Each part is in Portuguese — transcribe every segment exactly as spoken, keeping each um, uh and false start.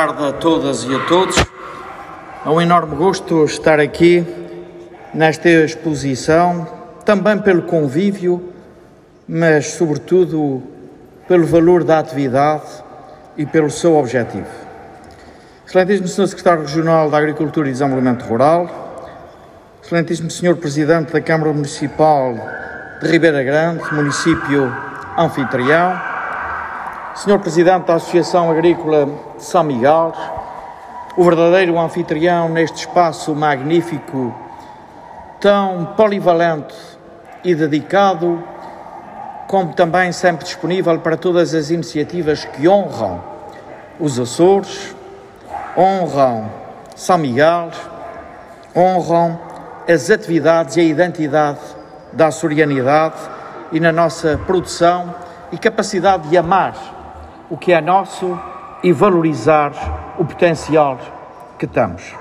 tarde a todas e a todos. É um enorme gosto estar aqui nesta exposição, também pelo convívio, mas sobretudo pelo valor da atividade e pelo seu objetivo. Excelentíssimo senhor Secretário Regional da Agricultura e Desenvolvimento Rural, Excelentíssimo senhor Presidente da Câmara Municipal de Ribeira Grande, município anfitrião, senhor Presidente da Associação Agrícola de São Miguel, o verdadeiro anfitrião neste espaço magnífico, tão polivalente e dedicado, como também sempre disponível para todas as iniciativas que honram os Açores, honram São Miguel, honram as atividades e a identidade da açorianidade e na nossa produção e capacidade de amar o que é nosso e valorizar o potencial que temos.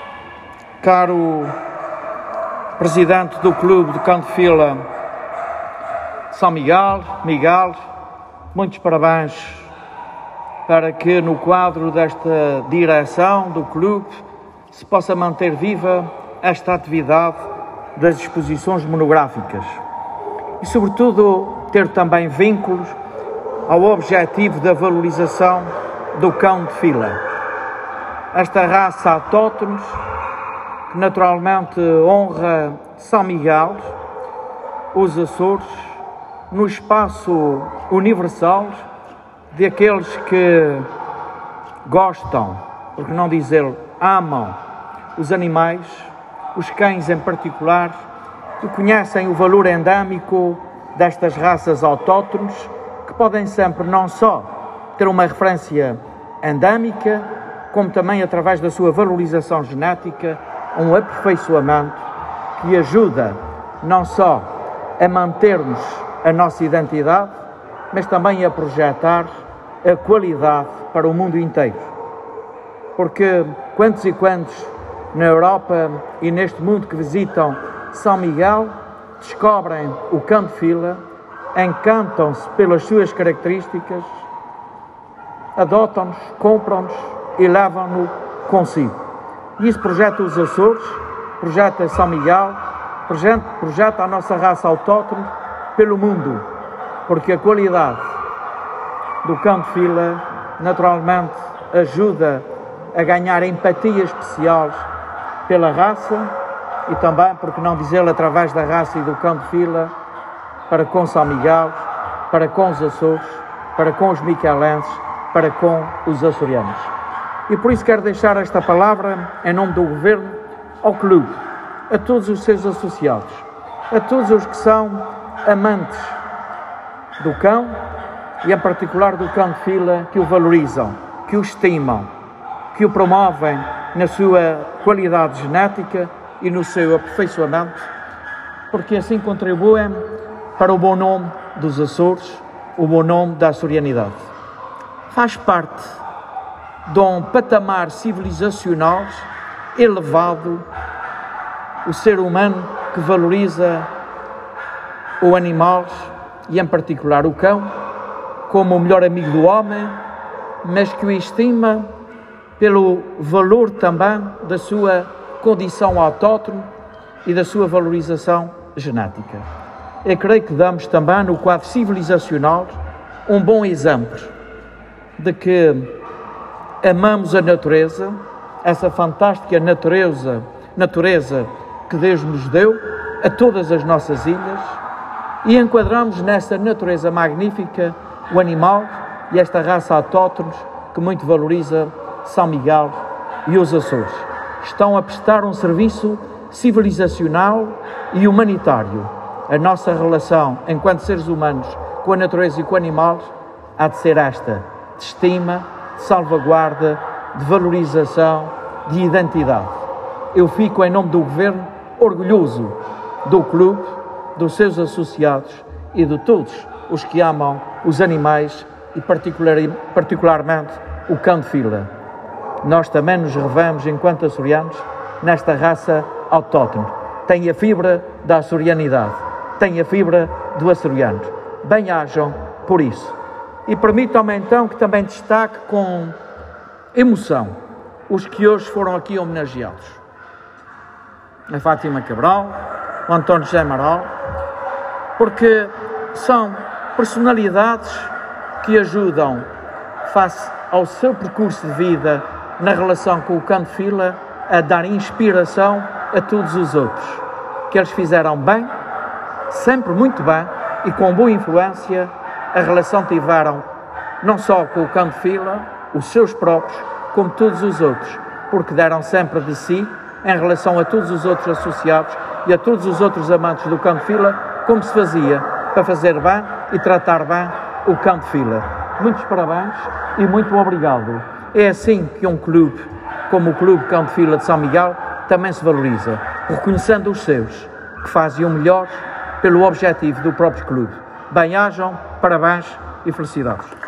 Caro Presidente do Clube de Cão de Fila São Miguel, Miguel, muitos parabéns para que no quadro desta direção do clube se possa manter viva esta atividade das exposições monográficas e, sobretudo, ter também vínculos ao objetivo da valorização do cão de fila. Esta raça autóctone, que naturalmente honra São Miguel, os Açores, no espaço universal de aqueles que gostam, por que não dizer amam, os animais, os cães em particular, e conhecem o valor endémico destas raças autóctones, que podem sempre não só ter uma referência endémica, como também através da sua valorização genética, um aperfeiçoamento que ajuda não só a mantermos a nossa identidade, mas também a projetar a qualidade para o mundo inteiro. Porque quantos e quantos na Europa e neste mundo que visitam São Miguel descobrem o cão de fila, encantam-se pelas suas características, adotam-nos, compram-nos e levam-no consigo. E isso projeta os Açores, projeta São Miguel, projeta, projeta a nossa raça autóctone pelo mundo, porque a qualidade do cão de fila naturalmente ajuda a ganhar empatia especial pela raça e também, por que não dizer, através da raça e do cão de fila, para com São Miguel, para com os Açores, para com os miquelenses, para com os açorianos. E por isso quero deixar esta palavra em nome do Governo ao clube, a todos os seus associados, a todos os que são amantes do cão e em particular do cão de fila, que o valorizam, que o estimam, que o promovem na sua qualidade genética e no seu aperfeiçoamento, porque assim contribuem para o bom nome dos Açores, o bom nome da açorianidade. Faz parte de um patamar civilizacional elevado o ser humano que valoriza o animal e em particular o cão como o melhor amigo do homem, mas que o estima pelo valor também da sua condição autóctone e da sua valorização genética. Eu creio que damos também no quadro civilizacional um bom exemplo de que amamos a natureza, essa fantástica natureza, natureza que Deus nos deu, a todas as nossas ilhas, e enquadramos nessa natureza magnífica o animal e esta raça autóctone que muito valoriza São Miguel e os Açores. Estão a prestar um serviço civilizacional e humanitário. A nossa relação, enquanto seres humanos, com a natureza e com o animal, há de ser esta, de estima, de salvaguarda, de valorização, de identidade. Eu fico, em nome do Governo, orgulhoso do clube, dos seus associados e de todos os que amam os animais e particular, particularmente o cão de fila. Nós também nos revemos, enquanto açorianos, nesta raça autóctone. Tem a fibra da açorianidade, tem a fibra do açoriano. Bem-ajam por isso. E permitam-me então que também destaque com emoção os que hoje foram aqui homenageados. A Fátima Cabral, o António José Amaral, porque são personalidades que ajudam, face ao seu percurso de vida na relação com o canto de fila, a dar inspiração a todos os outros, que eles fizeram bem, sempre muito bem, e com boa influência, a relação tiveram não só com o canto de fila, os seus próprios, como todos os outros, porque deram sempre de si em relação a todos os outros associados e a todos os outros amantes do canto de fila, como se fazia para fazer bem e tratar bem o canto de fila. Muitos parabéns e muito obrigado. É assim que um clube, como o Clube Canto de Fila de São Miguel, também se valoriza, reconhecendo os seus, que fazem o melhor pelo objetivo do próprio clube. Bem-ajam, parabéns e felicidades.